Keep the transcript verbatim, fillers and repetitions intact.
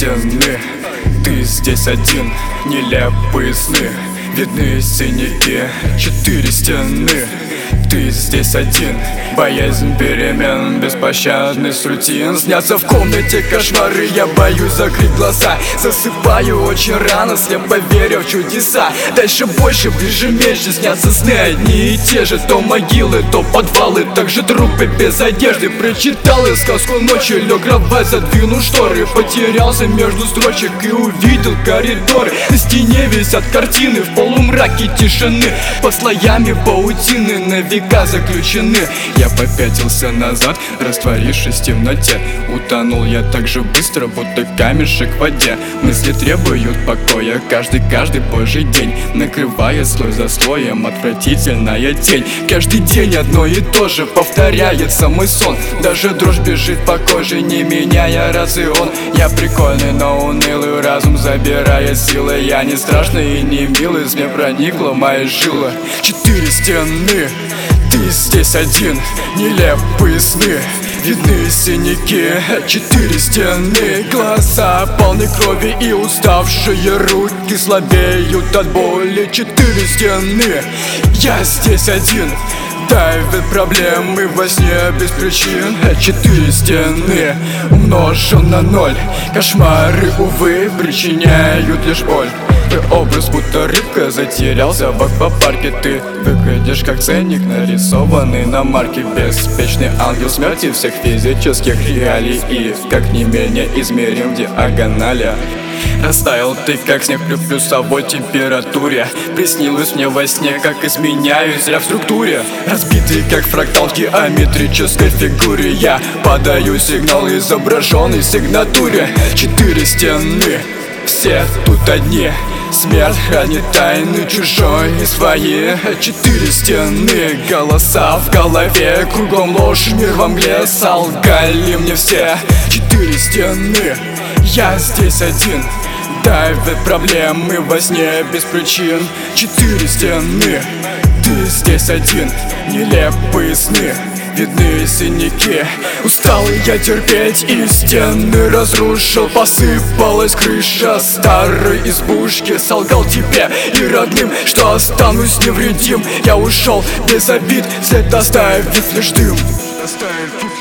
стены. Ты здесь один, нелепые сны, видны синяки, четыре стены. Ты здесь один, боязнь перемен, беспощадность рутин. Снятся в комнате кошмары, я боюсь закрыть глаза. Засыпаю очень рано, слепо веря в чудеса. Дальше больше, ближе меньше, снятся сны одни и те же. То могилы, то подвалы, также трупы без одежды. Прочитал я сказку ночью, лег кровать, задвинул шторы. Потерялся между строчек и увидел коридоры. На стене висят картины, в полумраке тишины. Под слоями паутины на века заключены. Я попятился назад, растворившись в темноте. Утонул я так же быстро, будто камешек в воде. Мысли требуют покоя, каждый, каждый божий день накрывает слой за слоем отвратительная тень. Каждый день одно и то же повторяется мой сон. Даже дрожь бежит по коже, не меняя рацион. Я прикольный, но унылый, разум забирает силы. Я не страшный и не милый, мне проникла моя жила. Четыре стены. Ты здесь один, нелепые сны, видны синяки, четыре стены. Глаза полны крови и уставшие руки слабеют от боли. Четыре стены. Я здесь один, давят проблемы во сне без причин. Четыре стены умножен на ноль. Кошмары, увы, причиняют лишь боль. Твой образ будто рыбка затерялся в аквапарке. Ты выглядишь как ценник, нарисованный на марке. Беспечный ангел смерти всех физических реалий и как не менее измерим в диагонали. Растаял ты как снег при плюсовой температуре. Приснилось мне во сне, как изменяюсь я в структуре. Разбитый как фрактал в геометрической фигуре. Я подаю сигнал изображенный в сигнатуре. Четыре стены, все тут одни. Смерть хранит тайны чужой и свои. Четыре стены, голоса в голове. Кругом ложь, мир во мгле, солгали мне все. Четыре стены, я здесь один, давят проблемы во сне без причин. Четыре стены. Ты здесь один, нелепые сны, видны синяки. Устал я терпеть и стены разрушил. Посыпалась крыша старой избушки. Солгал тебе и родным, что останусь невредим. Я ушел без обид, след оставив лишь дым.